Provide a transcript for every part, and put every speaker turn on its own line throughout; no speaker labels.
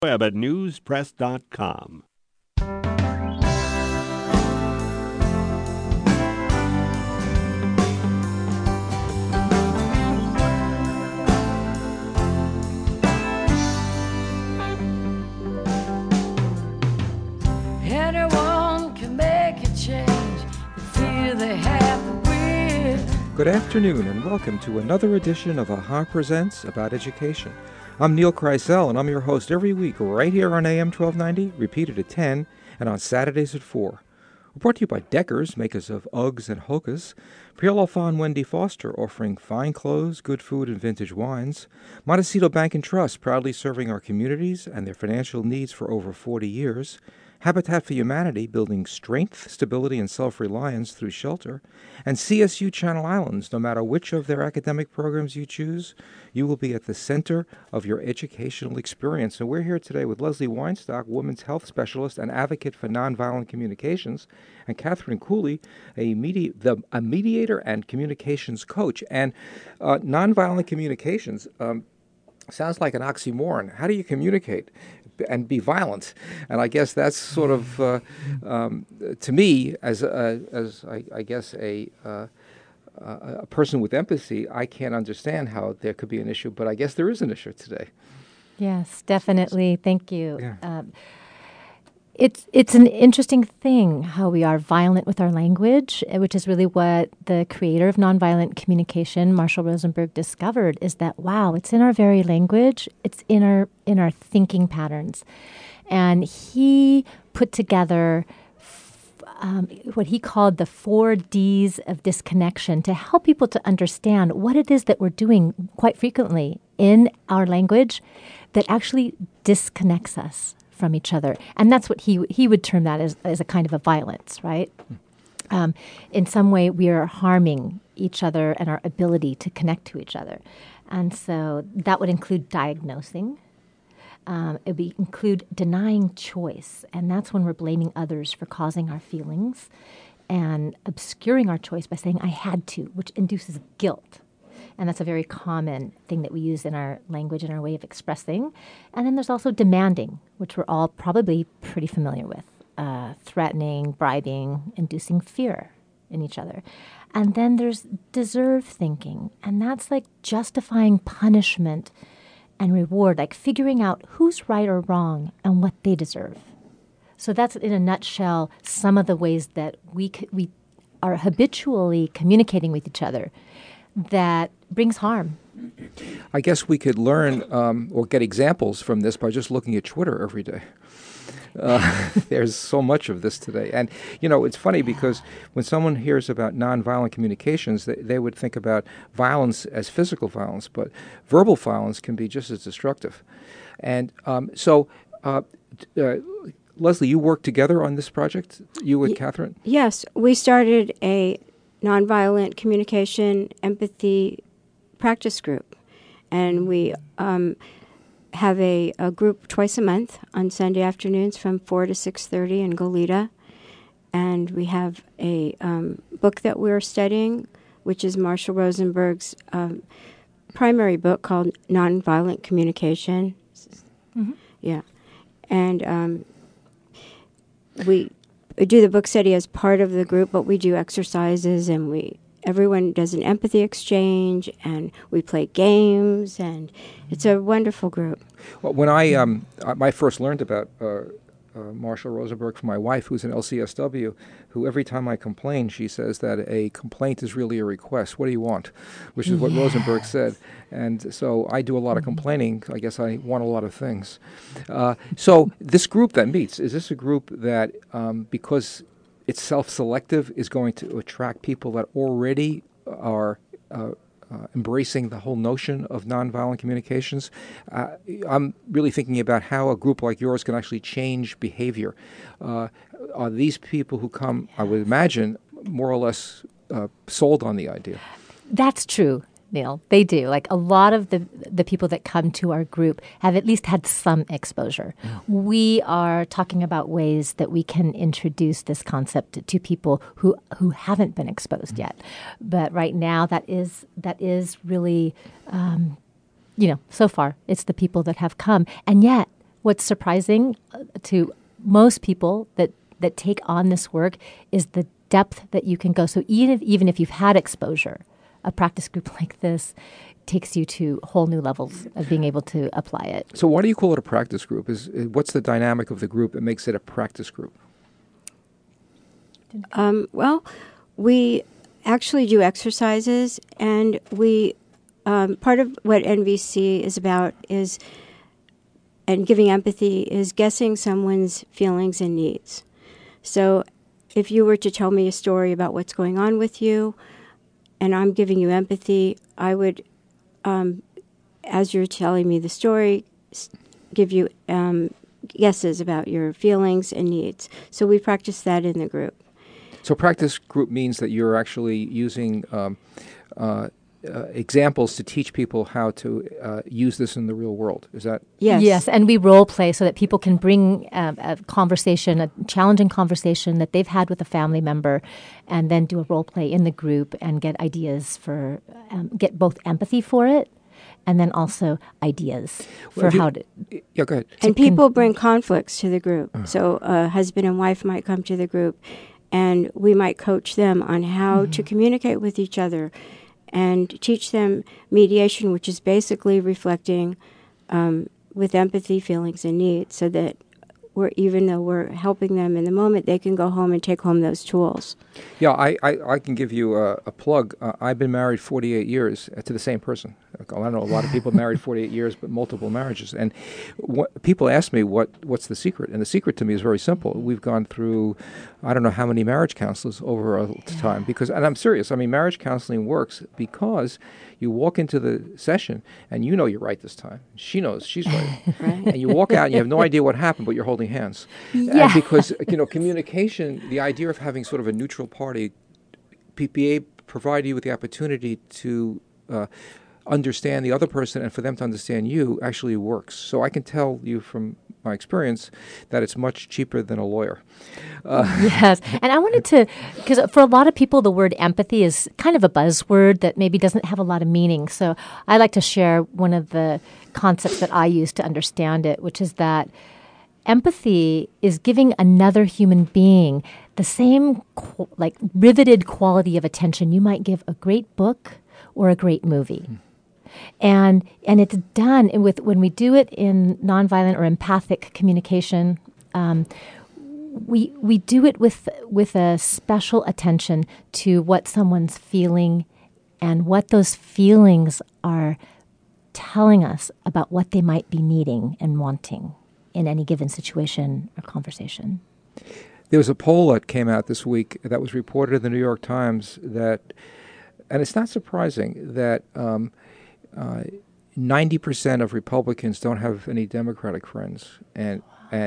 Web at newspress.com.
Anyone can make a change. They feel they have the will.
Good afternoon and welcome to another edition of AHA Presents About Education. I'm Neil Kreisel and I'm your host every week right here on AM 1290, repeated at 10, and on Saturdays at 4. We're brought to you by Deckers, makers of Uggs and Hokas, Priolofan and Wendy Foster, offering fine clothes, good food, and vintage wines, Montecito Bank and Trust, proudly serving our communities and their financial needs for over 40 years, Habitat for Humanity, building strength, stability, and self-reliance through shelter, and CSU Channel Islands. No matter which of their academic programs you choose, you will be at the center of your educational experience. And we're here today with Leslie Weinstock, women's health specialist and advocate for nonviolent communications, and Catherine Cooley, a mediator and communications coach. And nonviolent communications sounds like an oxymoron. How do you communicate and be violent? And I guess that's sort of, to me, as I guess a person with empathy, I can't understand how there could be an issue, but I guess there is an issue today.
Yes, definitely. Thank you.
Yeah.
It's an interesting thing how we are violent with our language, which is really what the creator of nonviolent communication, Marshall Rosenberg, discovered, is that, wow, it's in our very language, it's in our thinking patterns. And he put together what he called the 4 Ds of disconnection to help people to understand what it is that we're doing quite frequently in our language that actually disconnects us from each other. And that's what he would term that as a kind of a violence, right? In some way, we are harming each other and our ability to connect to each other. And so that would include diagnosing. It would include denying choice. And that's when we're blaming others for causing our feelings and obscuring our choice by saying, I had to, which induces guilt. And that's a very common thing that we use in our language and our way of expressing. And then there's also demanding, which we're all probably pretty familiar with. Threatening, bribing, inducing fear in each other. And then there's deserve thinking. And that's like justifying punishment and reward, like figuring out who's right or wrong and what they deserve. So that's, in a nutshell, some of the ways that we are habitually communicating with each other that brings harm.
I guess we could learn or get examples from this by just looking at Twitter every day. There's so much of this today. And, it's funny because when someone hears about nonviolent communications, they would think about violence as physical violence, but verbal violence can be just as destructive. And Leslie, you worked together on this project, you and Catherine?
Yes, we started a nonviolent communication empathy practice group. And we have a group twice a month on Sunday afternoons from 4 to 6:30 in Goleta. And we have a book that we're studying, which is Marshall Rosenberg's primary book called Nonviolent Communication.
Mm-hmm.
Yeah. And we do the book study as part of the group, but we do exercises and everyone does an empathy exchange and we play games, and it's a wonderful group.
Well, when I first learned about Marshall Rosenberg from my wife, who's an LCSW, who every time I complain, she says that a complaint is really a request. What do you want? Which is what Rosenberg said. And so I do a lot of complaining. I guess I want a lot of things. So this group that meets, is this a group that, because it's self-selective, is going to attract people that already are embracing the whole notion of nonviolent communications? I'm really thinking about how a group like yours can actually change behavior. Are these people who come, I would imagine, more or less sold on the idea?
That's true, Neil. They do. Like a lot of the people that come to our group have at least had some exposure. We are talking about ways that we can introduce this concept to people who haven't been exposed yet. But right now, that is really, so far, it's the people that have come. And yet, what's surprising to most people that take on this work is the depth that you can go. So even if you've had exposure, a practice group like this takes you to whole new levels of being able to apply it.
So why do you call it a practice group? What's the dynamic of the group that makes it a practice group?
Well, we actually do exercises, and we part of what NVC is about is, and giving empathy, is guessing someone's feelings and needs. So if you were to tell me a story about what's going on with you, and I'm giving you empathy, I would, as you're telling me the story, give you guesses about your feelings and needs. So we practice that in the group.
So practice group means that you're actually using examples to teach people how to use this in the real world. Is that?
Yes.
Yes, and we role play so that people can bring a conversation, a challenging conversation that they've had with a family member, and then do a role play in the group and get ideas for, get both empathy for it, and then also ideas for how to.
Yeah, go ahead.
And people bring conflicts to the group. So a husband and wife might come to the group, and we might coach them on how to communicate with each other and teach them mediation, which is basically reflecting with empathy, feelings, and needs, so that even though we're helping them in the moment, they can go home and take home those tools.
Yeah, I can give you a plug. I've been married 48 years to the same person. I don't know, a lot of people married 48 years, but multiple marriages. And people ask me what's the secret, and the secret to me is very simple. We've gone through, I don't know how many marriage counselors over a time, and I'm serious. I mean, marriage counseling works because you walk into the session and you know you're right this time. She knows she's right.
Right.
And you walk out and you have no idea what happened, but you're holding hands.
Yeah.
And because, communication, the idea of having sort of a neutral party, PPA provide you with the opportunity to understand the other person and for them to understand you actually works. So I can tell you from my experience that it's much cheaper than a lawyer.
Yes. And I wanted to, because for a lot of people, the word empathy is kind of a buzzword that maybe doesn't have a lot of meaning. So I like to share one of the concepts that I use to understand it, which is that empathy is giving another human being the same riveted quality of attention you might give a great book or a great movie. And it's done when we do it in nonviolent or empathic communication. We do it with a special attention to what someone's feeling and what those feelings are telling us about what they might be needing and wanting in any given situation or conversation.
There was a poll that came out this week that was reported in the New York Times and it's not surprising that 90% of Republicans don't have any Democratic friends, and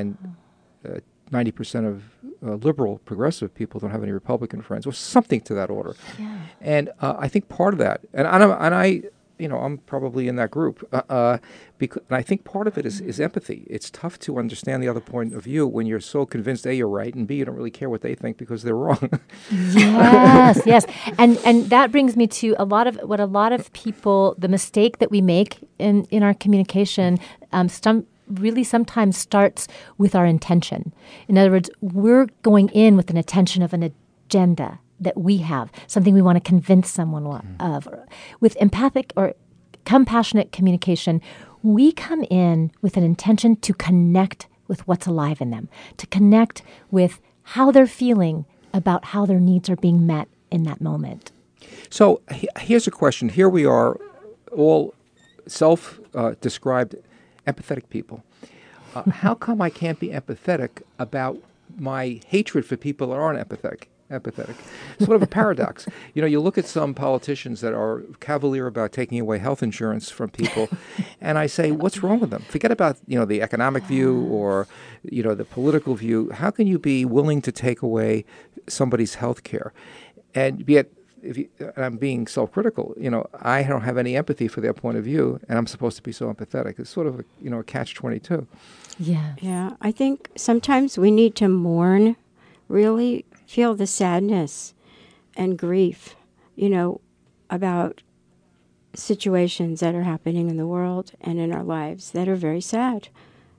90% of liberal, progressive people don't have any Republican friends, or something to that order.
Yeah.
And I think part of that, and I'm probably in that group, and I think part of it is empathy. It's tough to understand the other point of view when you're so convinced A, you're right, and B, you don't really care what they think because they're wrong.
Yes. And that brings me to a lot of people, the mistake that we make in our communication, sometimes starts with our intention. In other words, we're going in with an intention of an agenda that we have, something we want to convince someone of. With empathic or compassionate communication, we come in with an intention to connect with what's alive in them, to connect with how they're feeling about how their needs are being met in that moment.
So here's a question. Here we are, all self-described empathetic people. How come I can't be empathetic about my hatred for people that aren't empathetic? Sort of a paradox. You look at some politicians that are cavalier about taking away health insurance from people, and I say, what's wrong with them? Forget about, the economic view or, the political view. How can you be willing to take away somebody's health care? And yet, and I'm being self-critical, I don't have any empathy for their point of view, and I'm supposed to be so empathetic. It's sort of a catch-22.
Yeah.
Yeah. I think sometimes we need to mourn, really feel the sadness and grief, about situations that are happening in the world and in our lives that are very sad.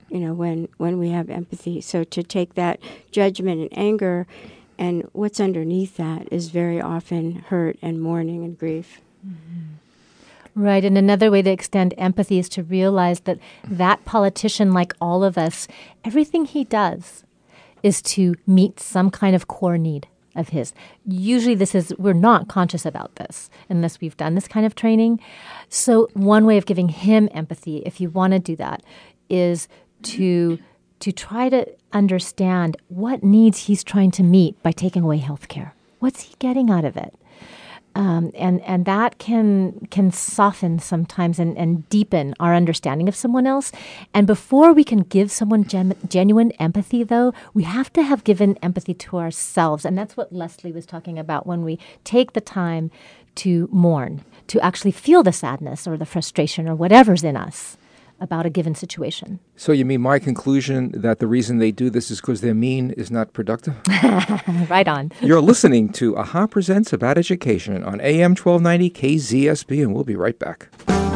when we have empathy. So to take that judgment and anger, and what's underneath that is very often hurt and mourning and grief.
Right. And another way to extend empathy is to realize that that politician, like all of us, everything he does is to meet some kind of core need of his. Usually we're not conscious about this unless we've done this kind of training. So one way of giving him empathy, if you want to do that, is to try to understand what needs he's trying to meet by taking away health care. What's he getting out of it? And that can soften sometimes and deepen our understanding of someone else. And before we can give someone genuine empathy, though, we have to have given empathy to ourselves. And that's what Leslie was talking about when we take the time to mourn, to actually feel the sadness or the frustration or whatever's in us about a given situation.
So you mean my conclusion that the reason they do this is because their mean is not productive?
Right on.
You're listening to AHA Presents About Education on AM 1290 KZSB, and we'll be right back.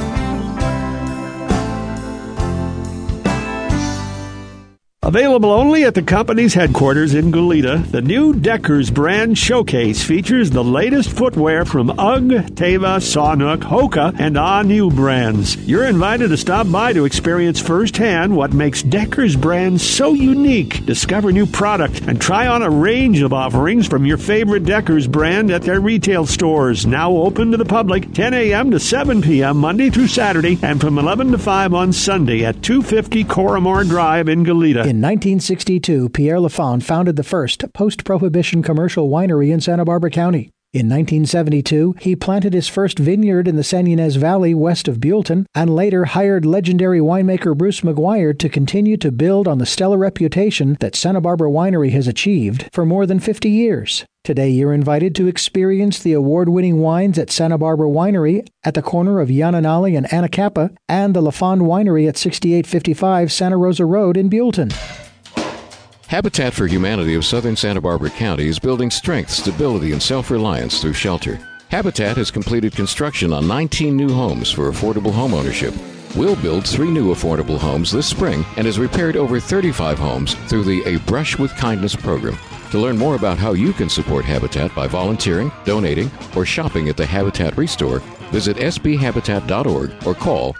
Available only at the company's headquarters in Goleta, the new Deckers brand showcase features the latest footwear from UGG, Teva, Sawnook, Hoka, and ANU brands. You're invited to stop by to experience firsthand what makes Deckers brand so unique. Discover new product and try on a range of offerings from your favorite Deckers brand at their retail stores, now open to the public 10 a.m. to 7 p.m. Monday through Saturday and from 11 to 5 on Sunday at 250 Coromore Drive in Goleta.
In 1962, Pierre Lafond founded the first post-prohibition commercial winery in Santa Barbara County. In 1972, he planted his first vineyard in the San Ynez Valley west of Buellton, and later hired legendary winemaker Bruce McGuire to continue to build on the stellar reputation that Santa Barbara Winery has achieved for more than 50 years. Today, you're invited to experience the award-winning wines at Santa Barbara Winery at the corner of Yananali and Anacapa, and the Lafond Winery at 6855 Santa Rosa Road in Buellton.
Habitat for Humanity of Southern Santa Barbara County is building strength, stability, and self-reliance through shelter. Habitat has completed construction on 19 new homes for affordable homeownership. We'll build 3 new affordable homes this spring and has repaired over 35 homes through the A Brush with Kindness program. To learn more about how you can support Habitat by volunteering, donating, or shopping at the Habitat Restore, visit sbhabitat.org or call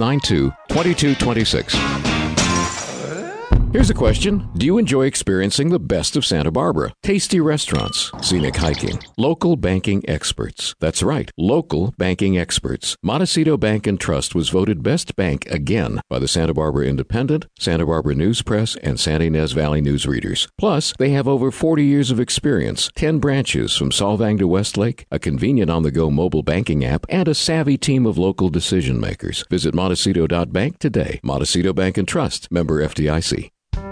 692-2226. Here's a question. Do you enjoy experiencing the best of Santa Barbara? Tasty restaurants, scenic hiking, local banking experts. That's right, local banking experts. Montecito Bank and Trust was voted Best Bank again by the Santa Barbara Independent, Santa Barbara News Press, and Santa Ynez Valley news readers. Plus, they have over 40 years of experience, 10 branches from Solvang to Westlake, a convenient on-the-go mobile banking app, and a savvy team of local decision makers. Visit Montecito.bank today. Montecito Bank and Trust, member FDIC.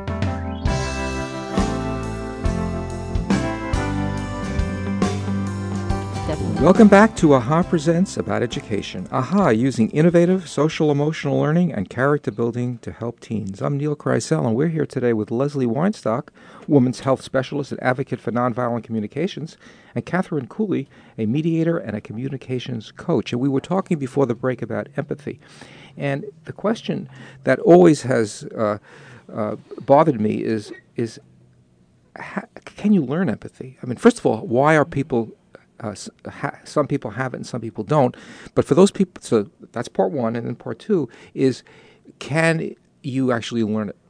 Welcome back to AHA Presents About Education. AHA, using innovative social-emotional learning and character building to help teens. I'm Neil Kreisel, and we're here today with Leslie Weinstock, women's health specialist and advocate for nonviolent communications, and Catherine Cooley, a mediator and a communications coach. And we were talking before the break about empathy. And the question that always has bothered me is can you learn empathy? I mean, first of all, why are people... some people have it and some people don't. But for those people, so that's part one. And then part two is, can you actually learn it?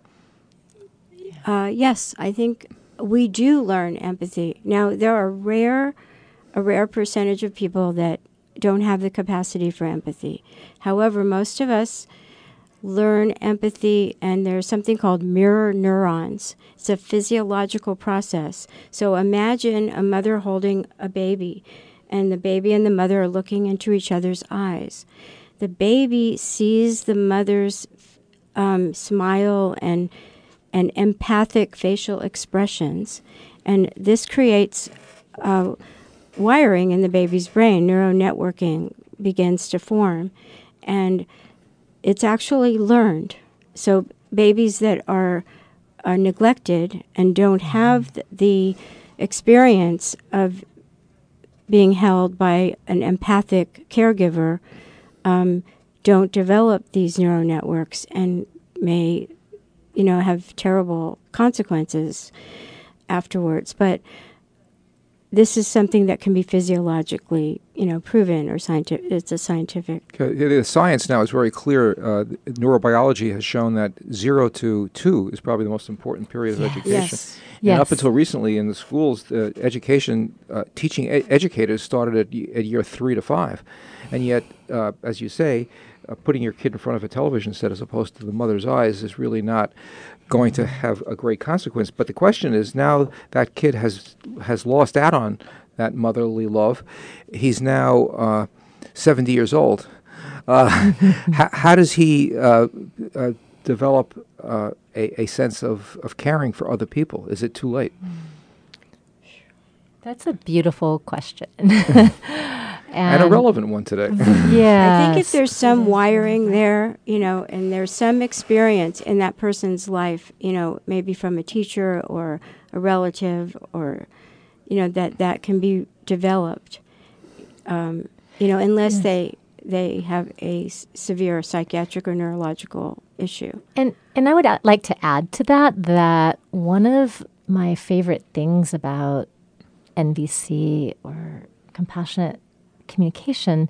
Yes, I think we do learn empathy. Now, there are a rare percentage of people that don't have the capacity for empathy. However, most of us learn empathy, and there's something called mirror neurons. It's a physiological process. So imagine a mother holding a baby, and the baby and the mother are looking into each other's eyes. The baby sees the mother's smile and empathic facial expressions, and this creates wiring in the baby's brain. Neuronetworking begins to form, and it's actually learned. So babies that are neglected and don't have the experience of being held by an empathic caregiver don't develop these neural networks and may have terrible consequences afterwards. But this is something that can be physiologically, proven, or it's a scientific.
The science now is very clear. Neurobiology has shown that 0 to 2 is probably the most important period of education.
Yes.
And up until recently in the schools, the education, teaching educators started at year 3 to 5. And yet, as you say, putting your kid in front of a television set as opposed to the mother's eyes is really not going to have a great consequence. But the question is, now that kid has lost out on that motherly love. He's now 70 years old. How does he develop a sense of caring for other people? Is it too late?
That's a beautiful question.
And a relevant one today.
Yeah.
I think if there's some wiring there, and there's some experience in that person's life, maybe from a teacher or a relative, or, that can be developed, unless they have a severe psychiatric or neurological issue.
And I would like to add to that one of my favorite things about NVC, or compassionate communication,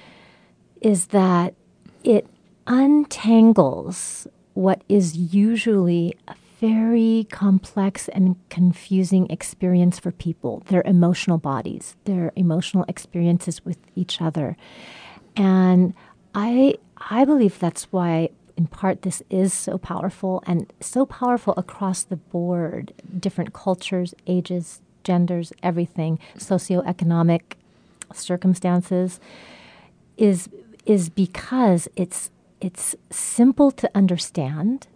is that it untangles what is usually a very complex and confusing experience for people, their emotional bodies, their emotional experiences with each other. And I believe that's why, in part, this is so powerful, and so powerful across the board, different cultures, ages, genders, everything, socioeconomic circumstances, is because it's simple to understand.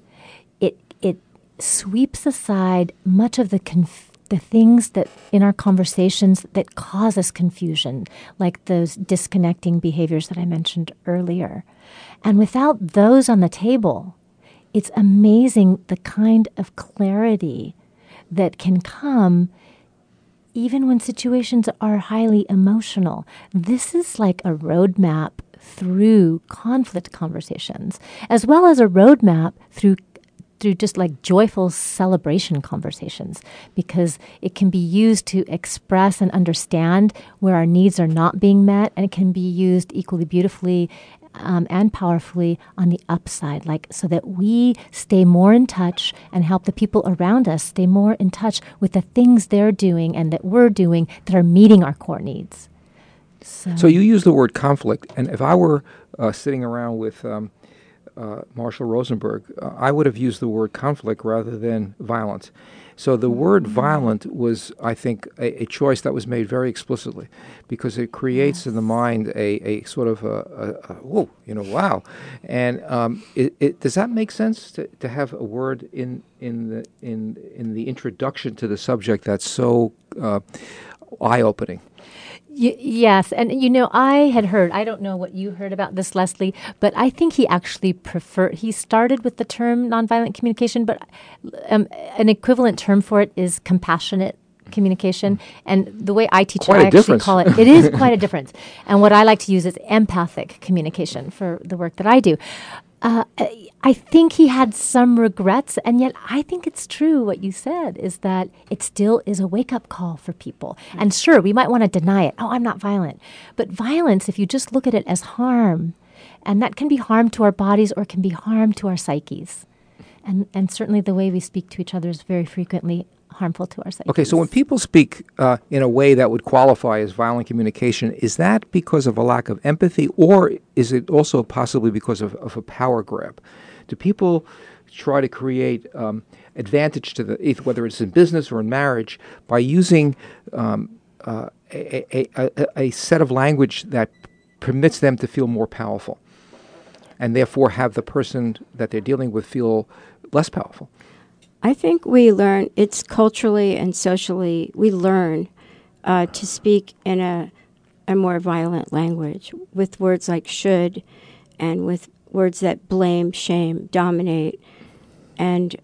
It sweeps aside much of the things that in our conversations that cause us confusion, like those disconnecting behaviors that I mentioned earlier. And without those on the table, it's amazing the kind of clarity that can come even when situations are highly emotional. This is like a roadmap through conflict conversations, as well as a roadmap through just like joyful celebration conversations, because it can be used to express and understand where our needs are not being met, and it can be used equally beautifully and powerfully on the upside, so that we stay more in touch and help the people around us stay more in touch with the things they're doing and that we're doing that are meeting our core needs. So
you use the word conflict, and if I were sitting around with Marshall Rosenberg, I would have used the word conflict rather than violence. So the word violent was, I think, a choice that was made very explicitly, because it creates in the mind a sort of whoa, wow. And does that make sense to have a word in the introduction to the subject that's so eye-opening?
Yes, and I had heard, I don't know what you heard about this, Leslie, but I think he actually he started with the term nonviolent communication, but an equivalent term for it is compassionate communication. And the way I teach it, I actually call it is quite a difference. And what I like to use is empathic communication for the work that I do. I think he had some regrets, and yet I think it's true what you said, is that it still is a wake-up call for people. And sure, we might want to deny it. Oh, I'm not violent. But violence, if you just look at it as harm, and that can be harm to our bodies or can be harm to our psyches. And certainly the way we speak to each other is very frequently harmful to our psyches.
Okay, so when people speak in a way that would qualify as violent communication, is that because of a lack of empathy, or is it also possibly because of a power grab? Do people try to create advantage to whether it's in business or in marriage, by using a set of language that permits them to feel more powerful, and therefore have the person that they're dealing with feel less powerful?
I think we learn, it's culturally and socially, we learn to speak in a more violent language, with words like should, and with words that blame, shame, dominate, and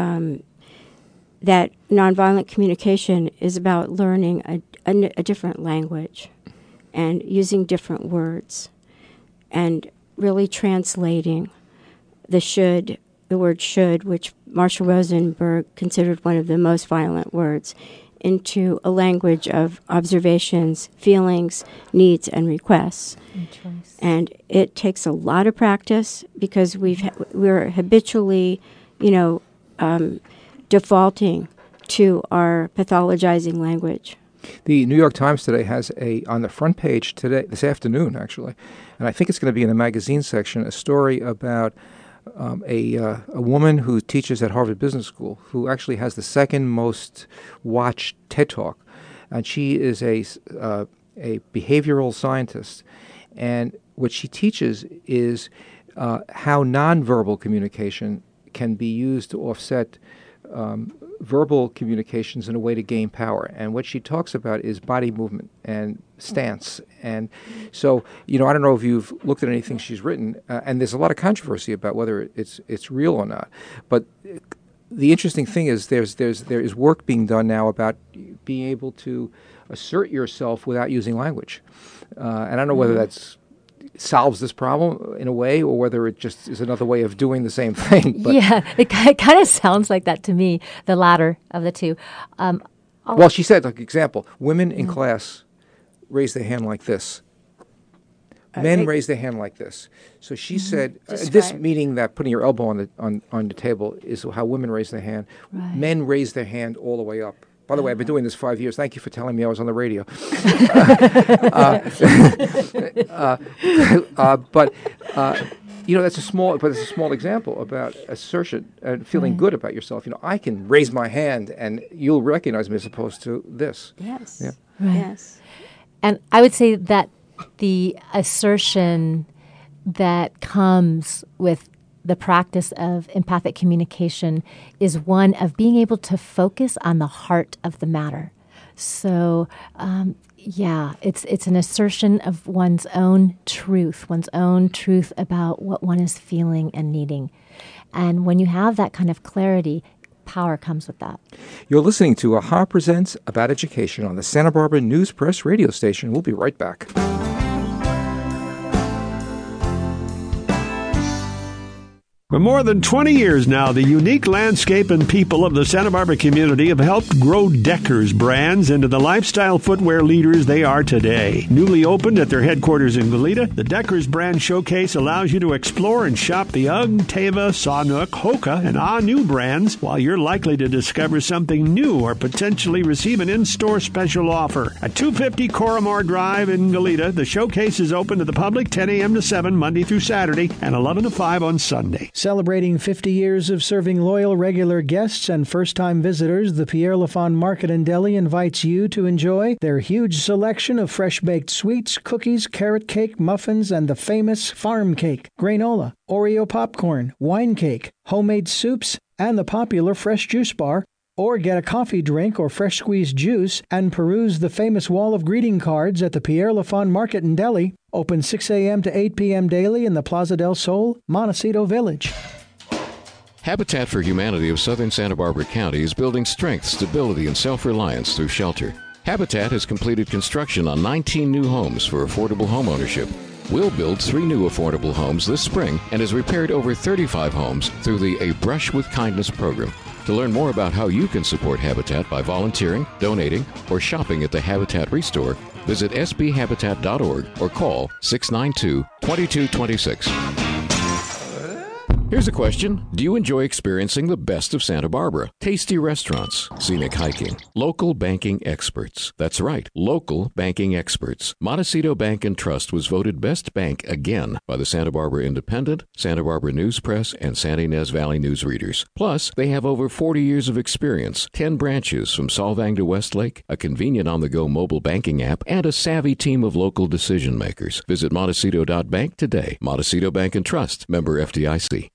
that nonviolent communication is about learning a different language and using different words and really translating the should the word should, which Marshall Rosenberg considered one of the most violent words, into a language of observations, feelings, needs, and requests. And it takes a lot of practice because we're habitually, defaulting to our pathologizing language.
The New York Times today has on the front page this afternoon, actually, and I think it's going to be in the magazine section, a story about a woman who teaches at Harvard Business School, who actually has the second most watched TED Talk, and she is a behavioral scientist, and what she teaches is how nonverbal communication can be used to offset verbal communications in a way to gain power. And what she talks about is body movement and stance. And so, I don't know if you've looked at anything she's written, and there's a lot of controversy about whether it's real or not. But the interesting thing is there is work being done now about being able to assert yourself without using language. And I don't know whether that's solves this problem in a way, or whether it just is another way of doing the same thing. But
yeah, it kind of sounds like that to me, the latter of the two.
Well, she said, like example, women in class raise their hand like this. Men raise their hand like this. So she said, this meaning that putting your elbow on the table is how women raise their hand.
Right. Men
raise their hand all the way up. By the way, I've been doing this 5 years. Thank you for telling me I was on the radio. But that's a small example about assertion and feeling good about yourself. I can raise my hand and you'll recognize me as opposed to this.
Yes.
Yeah.
Right.
Yes.
And I would say that the assertion that comes with the practice of empathic communication is one of being able to focus on the heart of the matter. So, it's an assertion of one's own truth about what one is feeling and needing. And when you have that kind of clarity, power comes with that.
You're listening to AHA Presents About Education on the Santa Barbara News Press radio station. We'll be right back.
For more than 20 years now, the unique landscape and people of the Santa Barbara community have helped grow Deckers brands into the lifestyle footwear leaders they are today. Newly opened at their headquarters in Goleta, the Deckers brand showcase allows you to explore and shop the UGG, Teva, Sanuk, Hoka, and new brands, while you're likely to discover something new or potentially receive an in-store special offer. At 250 Coramore Drive in Goleta, the showcase is open to the public 10 a.m. to 7 Monday through Saturday and 11 to 5 on Sunday.
Celebrating 50 years of serving loyal regular guests and first-time visitors, the Pierre Lafon Market and Deli invites you to enjoy their huge selection of fresh-baked sweets, cookies, carrot cake, muffins, and the famous farm cake, granola, Oreo popcorn, wine cake, homemade soups, and the popular fresh juice bar. Or get a coffee drink or fresh squeezed juice and peruse the famous wall of greeting cards at the Pierre Lafon Market and Deli, open 6 a.m. to 8 p.m. daily in the Plaza del Sol, Montecito Village.
Habitat for Humanity of Southern Santa Barbara County is building strength, stability, and self-reliance through shelter. Habitat has completed construction on 19 new homes for affordable homeownership. We'll build 3 new affordable homes this spring and has repaired over 35 homes through the A Brush with Kindness program. To learn more about how you can support Habitat by volunteering, donating, or shopping at the Habitat Restore, visit sbhabitat.org or call 692-2226. Here's a question. Do you enjoy experiencing the best of Santa Barbara? Tasty restaurants, scenic hiking, local banking experts. That's right, local banking experts. Montecito Bank and Trust was voted Best Bank again by the Santa Barbara Independent, Santa Barbara News Press, and Santa Ynez Valley News Readers. Plus, they have over 40 years of experience, 10 branches from Solvang to Westlake, a convenient on-the-go mobile banking app, and a savvy team of local decision makers. Visit Montecito.bank today. Montecito Bank and Trust, member FDIC.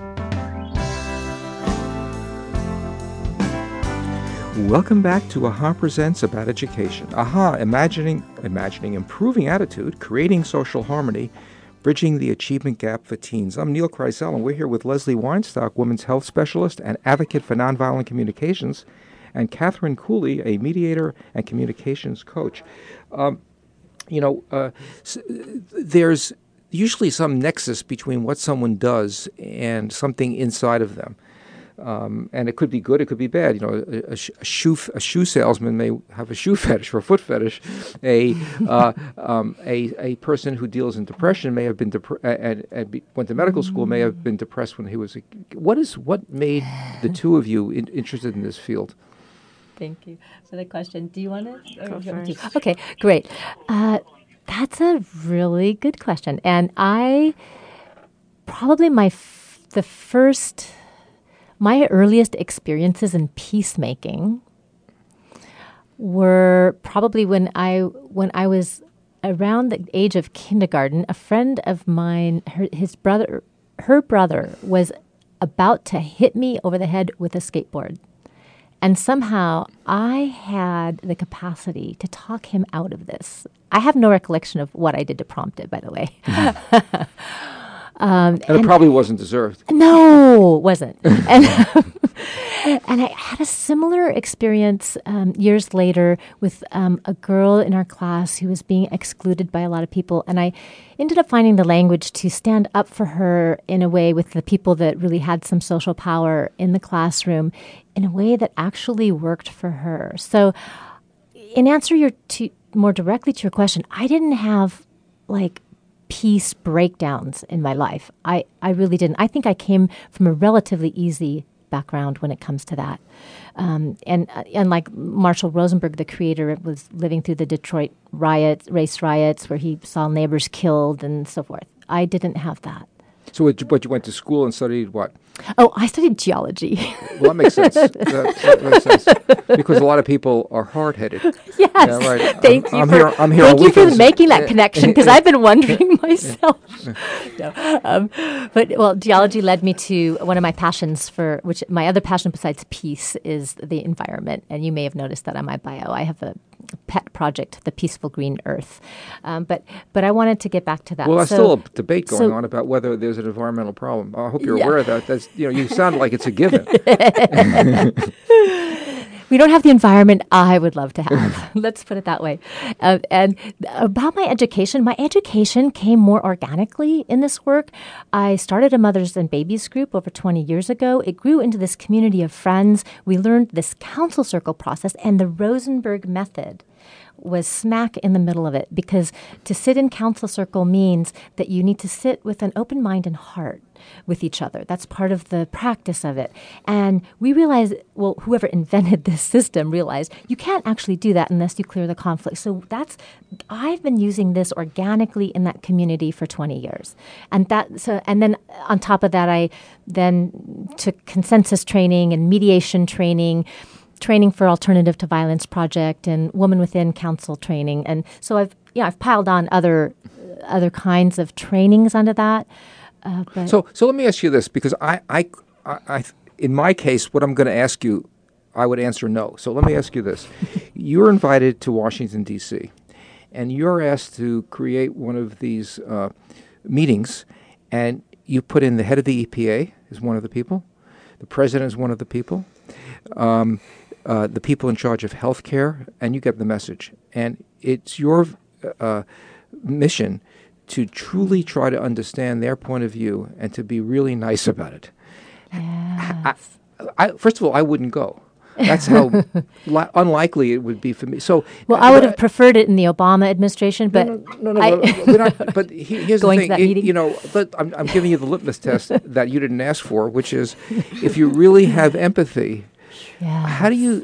Welcome back to AHA Presents About Education. AHA, imagining improving attitude, creating social harmony, bridging the achievement gap for teens. I'm Neil Kreisel, and we're here with Leslie Weinstock, women's health specialist and advocate for nonviolent communications, and Catherine Cooley, a mediator and communications coach. There's usually some nexus between what someone does and something inside of them. And it could be good, it could be bad. You know, a shoe salesman may have a shoe fetish or a foot fetish. A person who deals in depression may have been went to medical school, may have been depressed when he was. What made the two of you interested in this field?
Thank you for the question. Do you want to?
Go first.
Okay, great. That's a really good question, and I probably my earliest experiences in peacemaking were probably when I was around the age of kindergarten. A friend of mine, her brother was about to hit me over the head with a skateboard. And somehow I had the capacity to talk him out of this. I have no recollection of what I did to prompt it, by the way.
And it probably wasn't deserved.
No, it wasn't. And I had a similar experience years later with a girl in our class who was being excluded by a lot of people. And I ended up finding the language to stand up for her in a way with the people that really had some social power in the classroom in a way that actually worked for her. So in answer more directly to your question, I didn't have peace breakdowns in my life. I really didn't. I think I came from a relatively easy background when it comes to that. And like Marshall Rosenberg, the creator, was living through the Detroit race riots where he saw neighbors killed and so forth. I didn't have that.
So you went to school and studied what?
Oh, I studied geology.
Well, that makes sense. That makes sense. Because a lot of people are hard-headed.
Yes.
Yeah, right.
Thank you for making that connection, because I've been wondering myself. But geology led me to one of my passions which my other passion besides peace is the environment. And you may have noticed that on my bio. I have a pet project, the Peaceful Green Earth. But I wanted to get back to that.
Well, there's still a debate going on about whether there's an environmental problem. I hope you're aware of that. That's, you sound like it's a given.
We don't have the environment I would love to have. Let's put it that way. And about my education came more organically in this work. I started a mothers and babies group over 20 years ago. It grew into this community of friends. We learned this council circle process, and the Rosenberg method was smack in the middle of it, because to sit in council circle means that you need to sit with an open mind and heart with each other. That's part of the practice of it. And we realized, whoever invented this system realized you can't actually do that unless you clear the conflict. So I've been using this organically in that community for 20 years. And then on top of that, I then took consensus training and mediation training for Alternative to Violence Project and Woman Within Council training. And so I've piled on other kinds of trainings onto that.
So let me ask you this, because I in my case, what I'm going to ask you, I would answer no. So let me ask you this. You're invited to Washington, D.C., and you're asked to create one of these meetings, and you put in the head of the EPA is one of the people, the president is one of the people, the people in charge of healthcare, and you get the message. And it's your mission to truly try to understand their point of view and to be really nice about it.
Yes.
First of all, I wouldn't go. That's how unlikely it would be for me. So,
I would have preferred it in the Obama administration, but
no. We're not, but here's
going
the thing.
to that meeting?
I'm giving you the litmus test that you didn't ask for, which is, if you really have empathy, how do you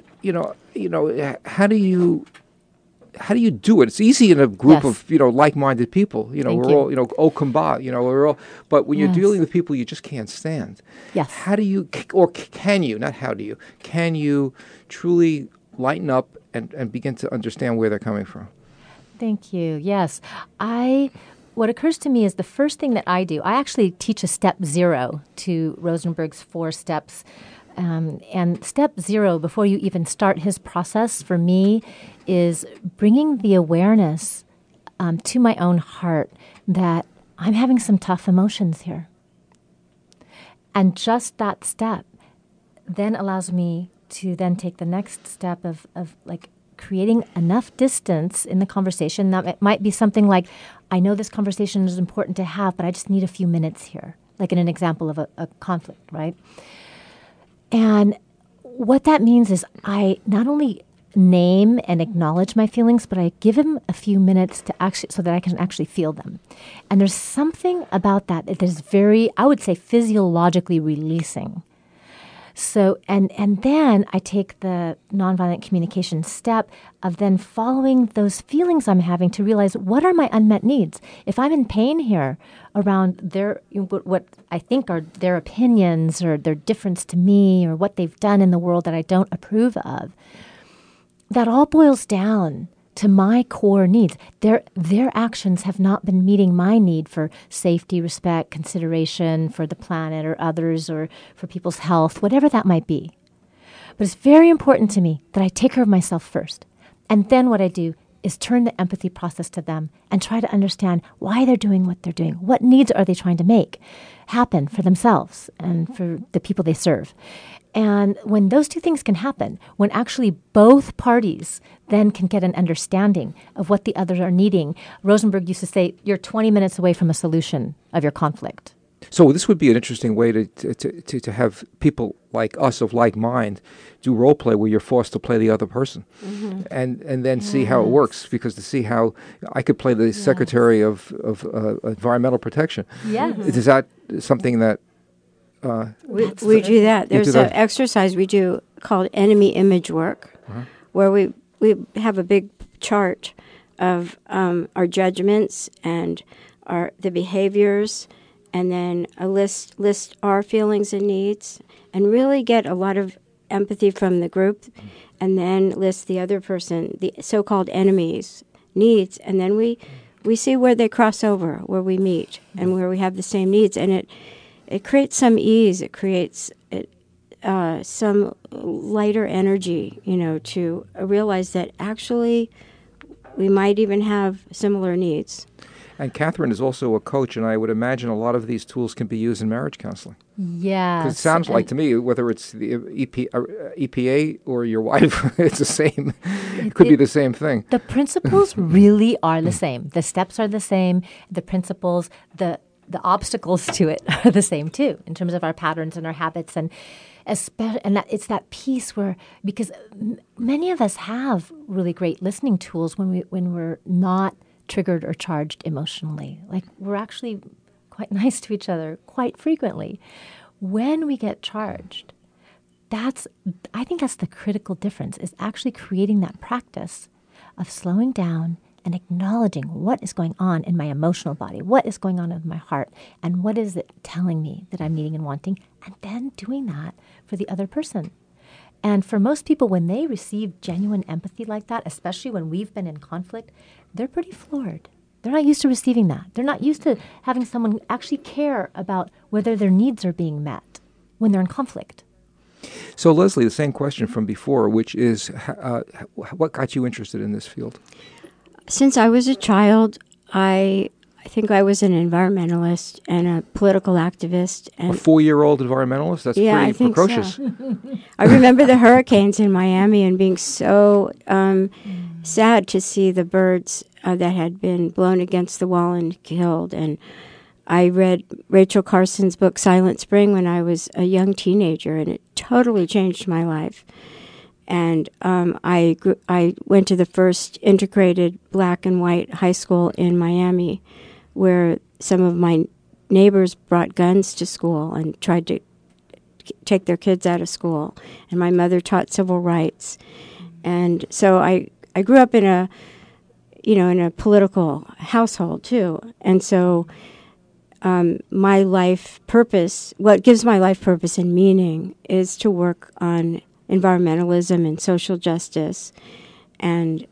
do it? It's easy in a group of like-minded people. We're all au combat. We're all. But when you're dealing with people you just can't stand, how do you, or can you? Not how do you? Can you truly lighten up and begin to understand where they're coming from?
Thank you. Yes, what occurs to me is the first thing that I do. I actually teach a step 0 to Rosenberg's 4 steps. And step 0, before you even start his process, for me, is bringing the awareness to my own heart that I'm having some tough emotions here. And just that step then allows me to then take the next step of creating enough distance in the conversation. That might be something like, I know this conversation is important to have, but I just need a few minutes here, like in an example of a conflict, right? And what that means is I not only name and acknowledge my feelings, but I give him a few minutes to actually, so that I can actually feel them. And there's something about that is very, I would say, physiologically releasing. So, and then I take the nonviolent communication step of then following those feelings I'm having to realize, what are my unmet needs? If I'm in pain here around their, what I think are their opinions or their difference to me or what they've done in the world that I don't approve of, that all boils down to my core needs. Their actions have not been meeting my need for safety, respect, consideration for the planet or others or for people's health, whatever that might be. But it's very important to me that I take care of myself first. And then what I do is turn the empathy process to them and try to understand why they're doing what they're doing. What needs are they trying to make happen for themselves and for the people they serve? And when those two things can happen, when actually both parties then can get an understanding of what the others are needing, Rosenberg used to say, you're 20 minutes away from a solution of your conflict.
So this would be an interesting way to have people like us of like mind do role play where you're forced to play the other person, and then see how it works. Because to see how I could play the Secretary of Environmental Protection.
Yes.
Is that something that
we do that? There's an exercise we do called enemy image work, where we have a big chart of our judgments and the behaviors, and then list our feelings and needs, and really get a lot of empathy from the group, and then list the other person, the so-called enemy's needs, and then we see where they cross over, where we meet, and where we have the same needs, and it creates some ease. It creates some lighter energy, to realize that actually we might even have similar needs.
And Catherine is also a coach, and I would imagine a lot of these tools can be used in marriage counseling.
Yes.
Because it sounds like to me, whether it's the EPA or your wife, it's the same. It could be the same thing.
The principles really are the same. The steps are the same. The principles, the obstacles to it are the same too, in terms of our patterns and our habits, and it's that piece where, because many of us have really great listening tools when we're not triggered or charged emotionally. Like, we're actually quite nice to each other quite frequently. When we get charged, I think that's the critical difference, is actually creating that practice of slowing down and acknowledging what is going on in my emotional body, what is going on in my heart, and what is it telling me that I'm needing and wanting, and then doing that for the other person. And for most people, when they receive genuine empathy like that, especially when we've been in conflict, they're pretty floored. They're not used to receiving that. They're not used to having someone actually care about whether their needs are being met when they're in conflict.
So, Leslie, the same question from before, which is, what got you interested in this field?
Since I was a child, I think I was an environmentalist and a political activist. And
a 4-year-old environmentalist? That's pretty precocious.
So. I remember the hurricanes in Miami and being so sad to see the birds that had been blown against the wall and killed. And I read Rachel Carson's book, Silent Spring, when I was a young teenager, and it totally changed my life. And I went to the first integrated black and white high school in Miami, where some of my neighbors brought guns to school and tried to take their kids out of school. And my mother taught civil rights. And so I grew up in a political household too. And so my life purpose, what gives my life purpose and meaning, is to work on environmentalism and social justice, and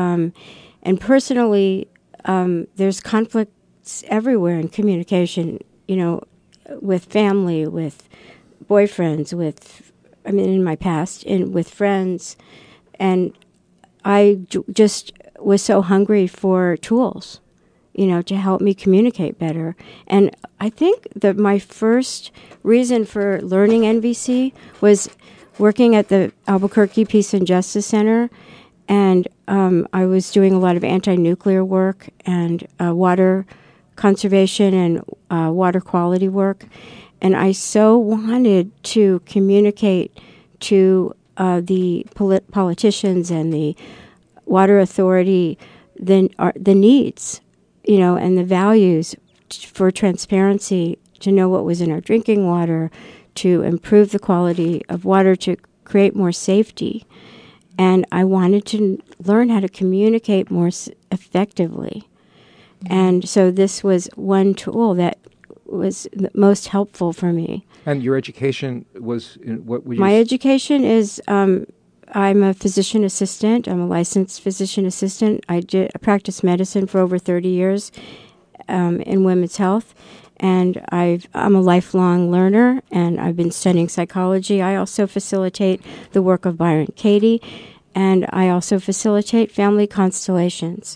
personally, there's conflicts everywhere in communication. With family, with boyfriends, in my past, with friends, and I just was so hungry for tools, to help me communicate better. And I think that my first reason for learning NVC was working at the Albuquerque Peace and Justice Center And I was doing a lot of anti-nuclear work and water conservation and water quality work. And I so wanted to communicate to the politicians and the water authority the needs, and the values for transparency, to know what was in our drinking water, to improve the quality of water, to create more safety. And I wanted to learn how to communicate more effectively. And so this was one tool that was the most helpful for me.
And your education was what would you?
My education is I'm a physician assistant. I'm a licensed physician assistant. I practiced medicine for over 30 years in women's health. And I'm a lifelong learner, and I've been studying psychology. I also facilitate the work of Byron Katie, and I also facilitate family constellations.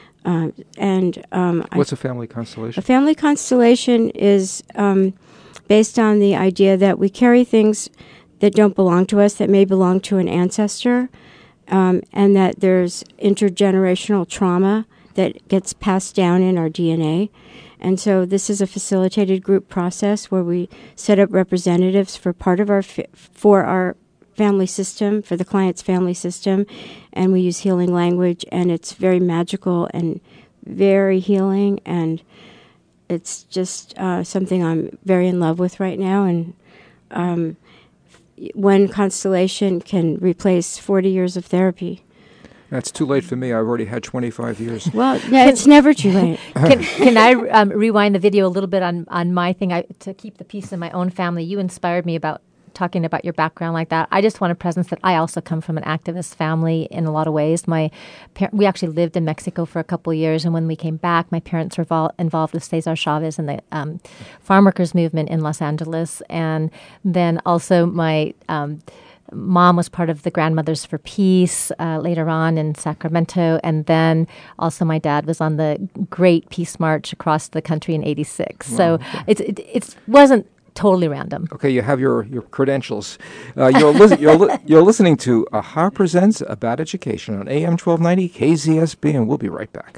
What's a family constellation?
A family constellation is based on the idea that we carry things that don't belong to us, that may belong to an ancestor, and that there's intergenerational trauma that gets passed down in our DNA. And so this is a facilitated group process where we set up representatives for part of for our family system, for the client's family system, and we use healing language, and it's very magical and very healing, and it's just something I'm very in love with right now. And one constellation can replace 40 years of therapy.
That's too late for me. I've already had 25 years.
Well, yeah, it's never too late.
Can I rewind the video a little bit on my thing? To keep the peace in my own family, you inspired me about talking about your background like that. I just want to presence that I also come from an activist family in a lot of ways. We actually lived in Mexico for a couple of years, and when we came back, my parents were involved with Cesar Chavez and the farm workers movement in Los Angeles. And then also my mom was part of the Grandmothers for Peace later on in Sacramento. And then also my dad was on the Great Peace March across the country in '86. Wow. So it wasn't totally random.
Okay, you have your credentials. You're listening to AHA Presents About Education on AM 1290 KZSB, and we'll be right back.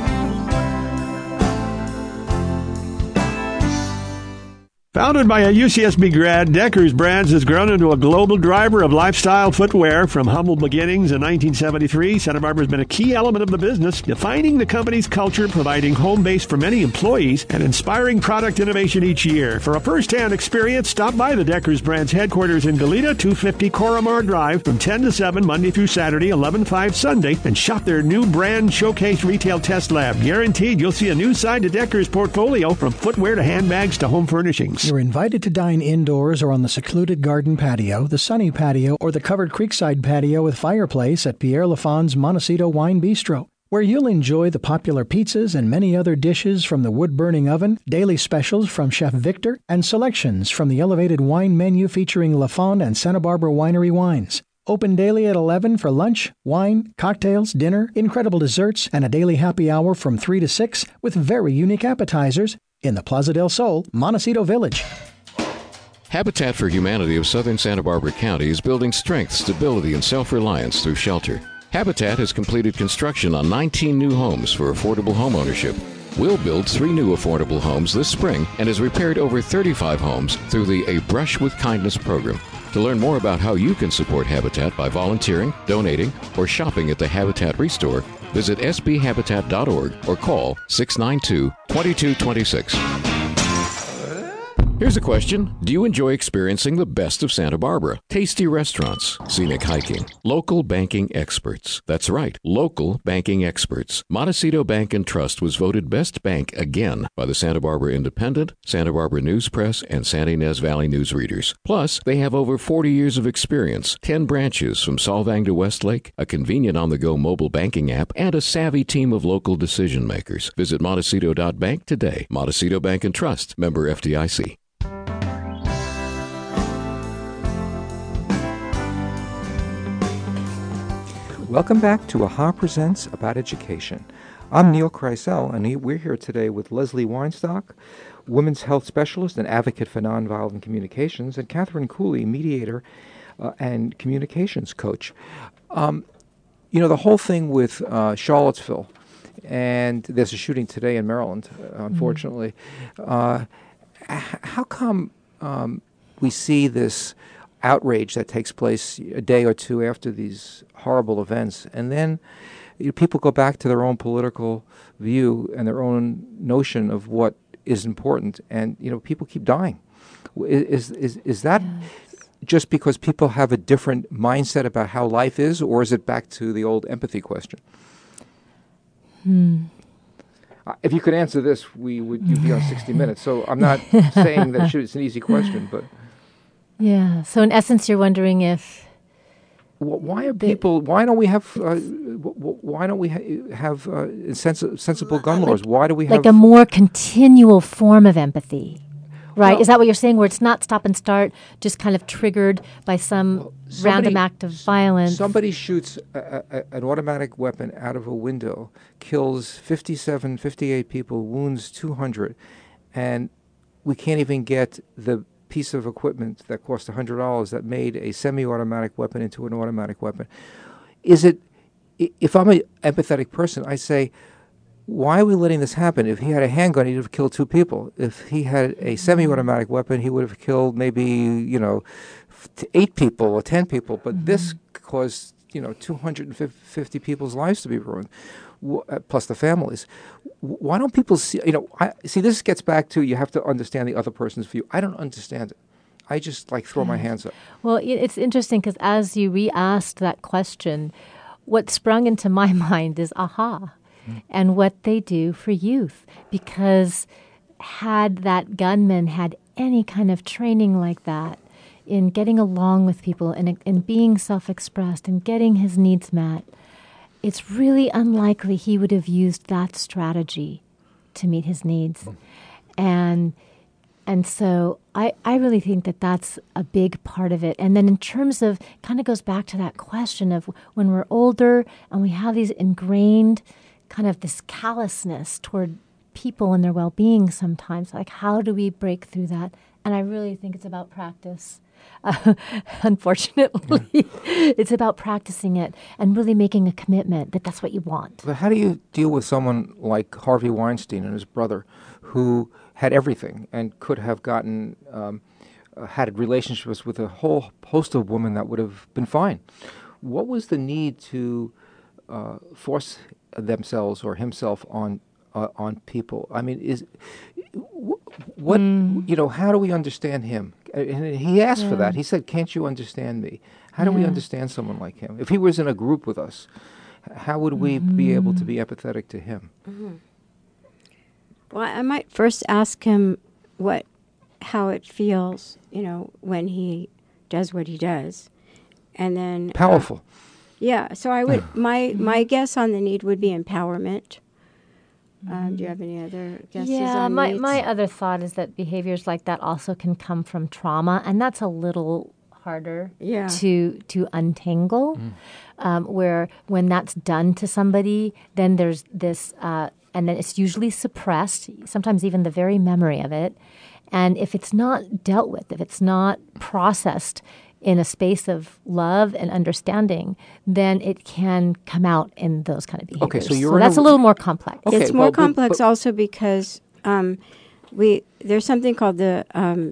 Founded by a UCSB grad, Deckers Brands has grown into a global driver of lifestyle footwear. From humble beginnings in 1973, Santa Barbara has been a key element of the business, defining the company's culture, providing home base for many employees, and inspiring product innovation each year. For a first-hand experience, stop by the Deckers Brands headquarters in Goleta, 250 Coromar Drive, from 10 to 7, Monday through Saturday, 11-5 Sunday, and shop their new brand showcase retail test lab. Guaranteed you'll see a new side to Deckers' portfolio, from footwear to handbags to home furnishings.
You're invited to dine indoors or on the secluded garden patio, the sunny patio, or the covered creekside patio with fireplace at Pierre Lafon's Montecito Wine Bistro, where you'll enjoy the popular pizzas and many other dishes from the wood-burning oven, daily specials from Chef Victor, and selections from the elevated wine menu featuring Lafon and Santa Barbara Winery wines. Open daily at 11 for lunch, wine, cocktails, dinner, incredible desserts, and a daily happy hour from 3 to 6 with very unique appetizers in the Plaza del Sol, Montecito Village.
Habitat for Humanity of Southern Santa Barbara County is building strength, stability, and self-reliance through shelter. Habitat has completed construction on 19 new homes for affordable homeownership. We'll build 3 new affordable homes this spring and has repaired over 35 homes through the A Brush with Kindness program. To learn more about how you can support Habitat by volunteering, donating, or shopping at the Habitat Restore, visit sbhabitat.org or call 692-2226. Here's a question. Do you enjoy experiencing the best of Santa Barbara? Tasty restaurants, scenic hiking, local banking experts. That's right, local banking experts. Montecito Bank and Trust was voted Best Bank again by the Santa Barbara Independent, Santa Barbara News Press, and Santa Ynez Valley News Readers. Plus, they have over 40 years of experience, 10 branches from Solvang to Westlake, a convenient on-the-go mobile banking app, and a savvy team of local decision makers. Visit Montecito.bank today. Montecito Bank and Trust, member FDIC.
Welcome back to AHA Presents About Education. I'm Neil Kreisel, and we're here today with Leslie Weinstock, women's health specialist and advocate for nonviolent communications, and Catherine Cooley, mediator and communications coach. the whole thing with Charlottesville, and there's a shooting today in Maryland, unfortunately. How come we see this outrage that takes place a day or two after these horrible events, and then people go back to their own political view and their own notion of what is important, and people keep dying? Is that just because people have a different mindset about how life is, or is it back to the old empathy question? If you could answer this, you'd be on 60 Minutes. So I'm not saying that it's an easy question, but
yeah. So in essence, you're wondering if
why are people? Why don't we have? Sensible gun laws? Why do we have
like a more continual form of empathy? Right?
Well,
is that what you're saying? Where it's not stop and start, just kind of triggered by some random act of violence?
Somebody shoots an automatic weapon out of a window, kills 57, 58 people, wounds 200, and we can't even get the piece of equipment that cost $100 that made a semi-automatic weapon into an automatic weapon. If I'm an empathetic person, I say, why are we letting this happen? If he had a handgun, he'd have killed 2 people. If he had a semi-automatic weapon, he would have killed maybe, 8 people or 10 people. But this caused, 250 people's lives to be ruined, plus the families. Why don't people see, this gets back to you have to understand the other person's view. I don't understand it. I just throw my hands up.
Well, it's interesting because as you re-asked that question, what sprung into my mind is AHA. And what they do for youth. Because had that gunman had any kind of training like that in getting along with people and being self-expressed and getting his needs met, it's really unlikely he would have used that strategy to meet his needs. And so I really think that that's a big part of it. And then in terms of, kind of goes back to that question of when we're older and we have these ingrained kind of this callousness toward people and their well-being sometimes. Like, how do we break through that? And I really think it's about practice. Unfortunately, it's about practicing it and really making a commitment that that's what you want.
But how do you deal with someone like Harvey Weinstein and his brother who had everything and could have gotten, had relationships with a whole host of women that would have been fine? What was the need to force themselves or himself on people? I mean, how do we understand him? And he asked for that. He said, "Can't you understand me?" How do we understand someone like him? If he was in a group with us, how would we be able to be empathetic to him?
Well, I might first ask him how it feels, when he does what he does, and then
powerful.
Yeah, so I would my guess on the need would be empowerment. Do you have any other guesses on needs?
My other thought is that behaviors like that also can come from trauma, and that's a little harder to untangle. Where when that's done to somebody, then there's this, and then it's usually suppressed, sometimes even the very memory of it. And if it's not dealt with, if it's not processed in a space of love and understanding, then it can come out in those kind of behaviors.
Okay, so
that's a little more complex.
Okay, it's more complex also because there's something called the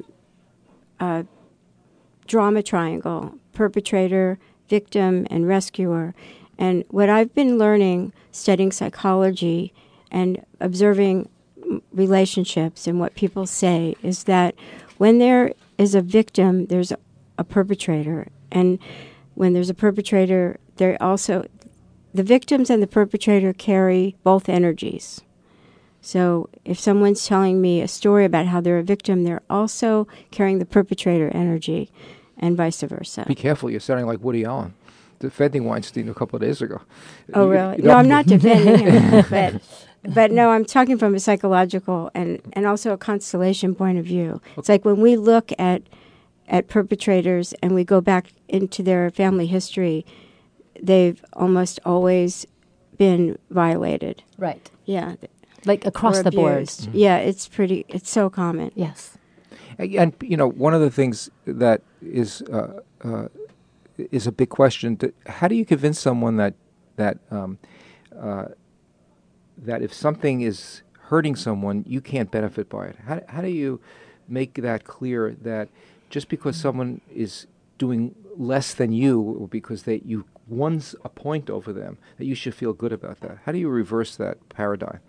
drama triangle: perpetrator, victim, and rescuer. And what I've been learning, studying psychology and observing relationships and what people say, is that when there is a victim, there's a perpetrator. And when there's a perpetrator, the victims and the perpetrator carry both energies. So if someone's telling me a story about how they're a victim, they're also carrying the perpetrator energy, and vice versa.
Be careful, you're sounding like Woody Allen, defending Weinstein a couple of days ago.
Oh, really? No, I'm not defending him, but no, I'm talking from a psychological and also a constellation point of view. It's like when we look at perpetrators and we go back into their family history, they've almost always been violated.
Right.
Yeah.
Like across the board.
Mm-hmm. Yeah, it's so common.
Yes.
And, one of the things that is a big question, how do you convince someone that that if something is hurting someone, you can't benefit by it. How do you make that clear that just because someone is doing less than you, or because you won a point over them, that you should feel good about that? How do you reverse that paradigm?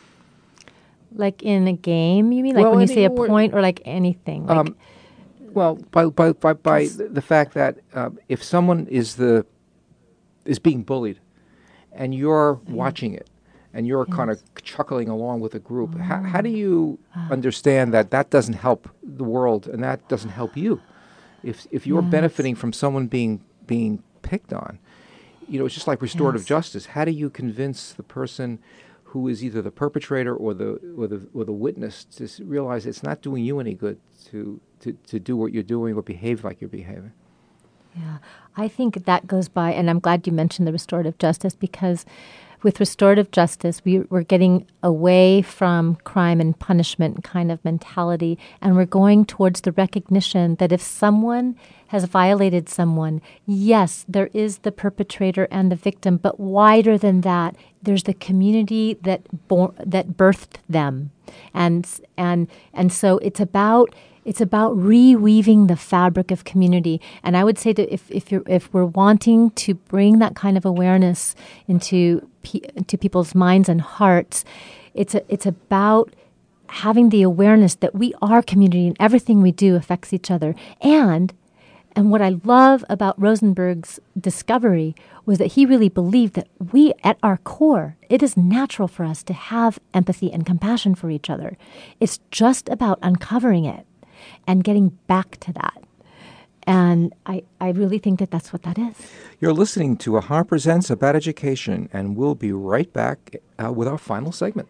Like in a game, you mean? Like when you say a point, or like anything? Like
well, by the fact that if someone is being bullied, and you're watching it, and you're kind of chuckling along with the group, how do you understand that doesn't help the world and that doesn't help you? If you're benefiting from someone being picked on, it's just like restorative justice. How do you convince the person who is either the perpetrator or the witness to realize it's not doing you any good to do what you're doing or behave like you're behaving?
Yeah, I think that goes by, and I'm glad you mentioned the restorative justice, because with restorative justice, we're getting away from crime and punishment kind of mentality, and we're going towards the recognition that if someone has violated someone, yes, there is the perpetrator and the victim, but wider than that, there's the community that birthed them, and so it's about reweaving the fabric of community. And I would say that if we're wanting to bring that kind of awareness into people's minds and hearts, it's about having the awareness that we are community and everything we do affects each other. And what I love about Rosenberg's discovery was that he really believed that we, at our core, it is natural for us to have empathy and compassion for each other. It's just about uncovering it and getting back to that. And I really think that that's what that is.
You're listening to AHA Presents About Education, and we'll be right back with our final segment.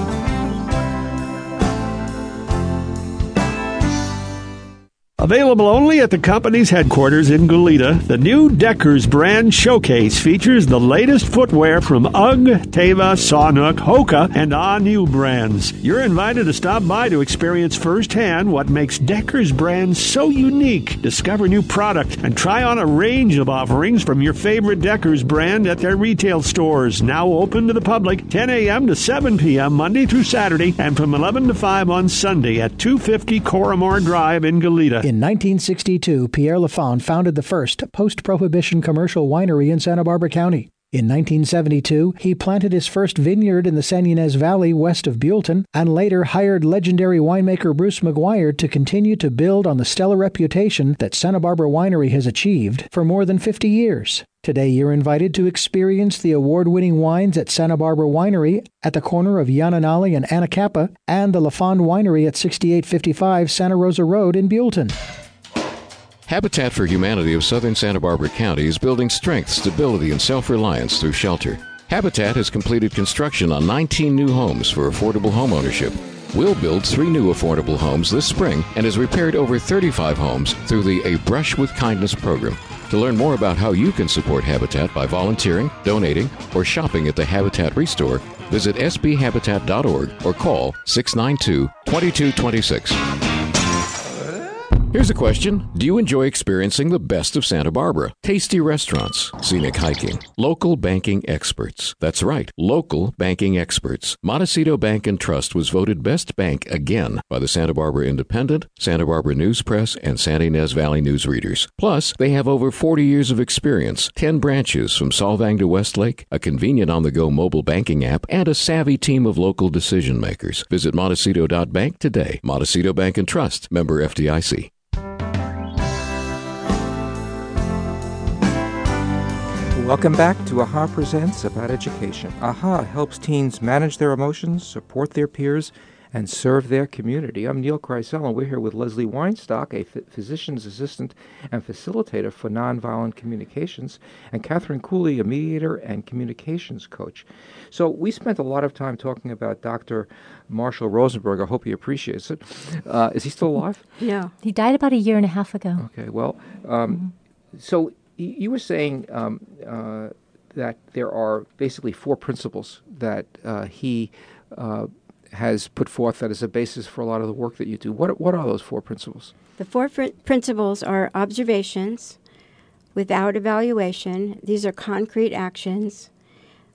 Available only at the company's headquarters in Goleta, the new Deckers brand showcase features the latest footwear from UGG, Teva, Sanuk, Hoka, and Ahnu brands. You're invited to stop by to experience firsthand what makes Deckers brand so unique. Discover new product and try on a range of offerings from your favorite Deckers brand at their retail stores, now open to the public 10 a.m. to 7 p.m. Monday through Saturday, and from 11 to 5 on Sunday at 250 Coramore Drive in Goleta.
In 1962, Pierre Lafond founded the first post-prohibition commercial winery in Santa Barbara County. In 1972, he planted his first vineyard in the San Ynez Valley west of Buellton, and later hired legendary winemaker Bruce McGuire to continue to build on the stellar reputation that Santa Barbara Winery has achieved for more than 50 years. Today, you're invited to experience the award-winning wines at Santa Barbara Winery at the corner of Yananali and Anacapa, and the Lafond Winery at 6855 Santa Rosa Road in Buellton.
Habitat for Humanity of Southern Santa Barbara County is building strength, stability, and self-reliance through shelter. Habitat has completed construction on 19 new homes for affordable homeownership. We'll build 3 new affordable homes this spring and has repaired over 35 homes through the A Brush with Kindness program. To learn more about how you can support Habitat by volunteering, donating, or shopping at the Habitat Restore, visit sbhabitat.org or call 692-2226. Here's a question. Do you enjoy experiencing the best of Santa Barbara? Tasty restaurants, scenic hiking, local banking experts. That's right, local banking experts. Montecito Bank and Trust was voted Best Bank again by the Santa Barbara Independent, Santa Barbara News Press, and Santa Ynez Valley News Readers. Plus, they have over 40 years of experience, 10 branches from Solvang to Westlake, a convenient on-the-go mobile banking app, and a savvy team of local decision makers. Visit Montecito.bank today. Montecito Bank and Trust, member FDIC.
Welcome back to AHA Presents About Education. AHA helps teens manage their emotions, support their peers, and serve their community. I'm Neil Kreisel, and we're here with Leslie Weinstock, a physician's assistant and facilitator for nonviolent communications, and Catherine Cooley, a mediator and communications coach. So we spent a lot of time talking about Dr. Marshall Rosenberg. I hope he appreciates it. Is he still alive?
No.
He died about 1.5 years ago.
Okay, well, so you were saying that there are basically 4 principles that he has put forth that is a basis for a lot of the work that you do. What are those 4 principles?
The 4 principles are observations without evaluation. These are concrete actions.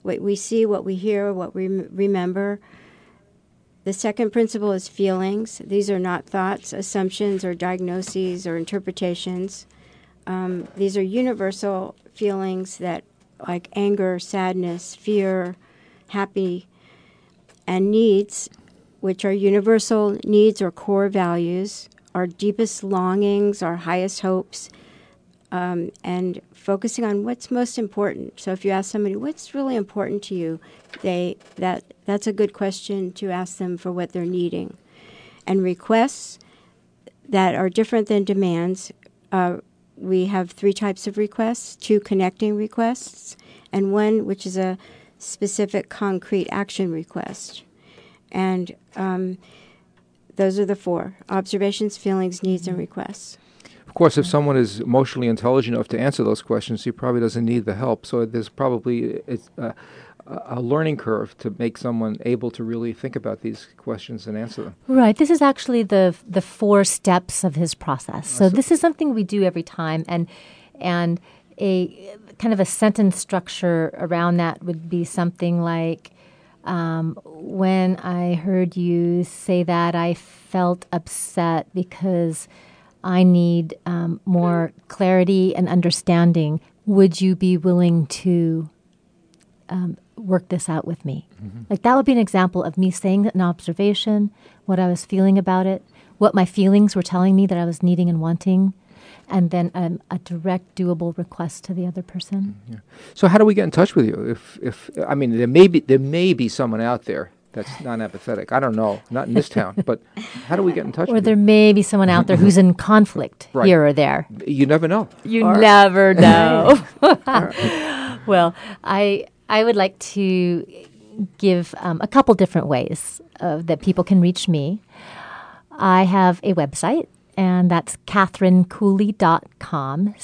what we see, what we hear, what we remember. The second principle is feelings. These are not thoughts, assumptions, or diagnoses or interpretations. These are universal feelings that, like anger, sadness, fear, happy, and needs, which are universal needs or core values, our deepest longings, our highest hopes, and focusing on what's most important. So if you ask somebody, what's really important to you, that's a good question to ask them for what they're needing. And requests that are different than demands, we have 3 types of requests: 2 connecting requests, and 1 which is a specific concrete action request. And those are the 4: observations, feelings, needs, and requests.
Of course, if someone is emotionally intelligent enough to answer those questions, he probably doesn't need the help. So there's probably a learning curve to make someone able to really think about these questions and answer them.
Right. This is actually the 4 steps of his process. So this is something we do every time, and a kind of a sentence structure around that would be something like, when I heard you say that, I felt upset because I need more clarity and understanding. Would you be willing to work this out with me? Mm-hmm. Like that would be an example of me saying an observation, what I was feeling about it, what my feelings were telling me that I was needing and wanting, and then a direct, doable request to the other person.
Yeah. So how do we get in touch with you? If I mean, there may be someone out there that's non-empathetic. I don't know, not in this town, but how do we get in touch with you?
Or there may be someone out there who's in conflict
Right.
here or there.
You never know.
You never know. Well, I would like to give a couple different ways that people can reach me. I have a website, and that's CatherineCooley.com,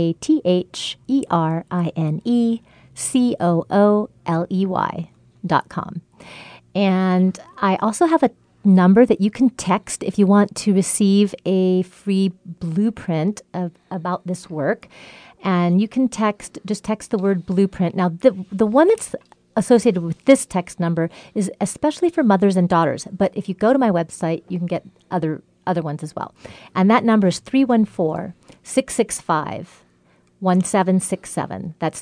CatherineCooley.com. And I also have a number that you can text if you want to receive a free blueprint about this work. And you can text the word blueprint. Now, the one that's associated with this text number is especially for mothers and daughters. But if you go to my website, you can get other ones as well. And that number is 314-665-1767. That's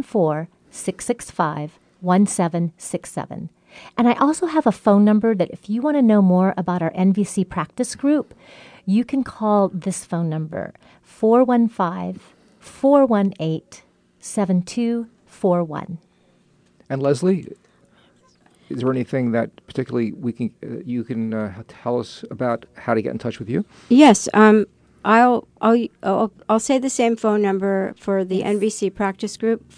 314-665-1767. And I also have a phone number that if you want to know more about our NVC practice group, you can call this phone number, 415-418-7241.
And Leslie, is there anything that particularly you can tell us about how to get in touch with you?
Yes, I'll say the same phone number for the NVC practice group,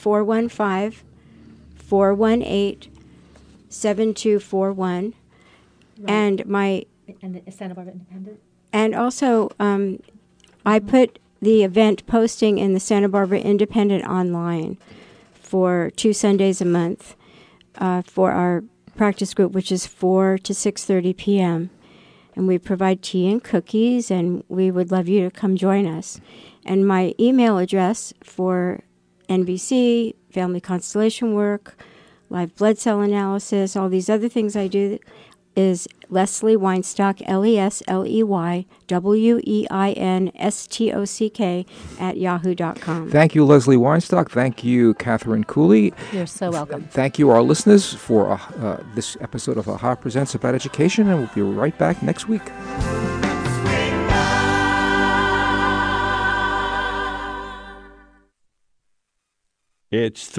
415-418-7241. And the Santa Barbara Independent. And also, I put the event posting in the Santa Barbara Independent online for 2 Sundays a month for our practice group, which is 4 to 6:30 p.m. And we provide tea and cookies, and we would love you to come join us. And my email address for NVC, family constellation work, live blood cell analysis, all these other things I do, is Leslie Weinstock, LesleyWeinstock @yahoo.com.
Thank you, Leslie Weinstock. Thank you, Catherine Cooley.
You're so welcome.
Thank you, our listeners, for this episode of AHA Presents About Education, and we'll be right back next week.
It's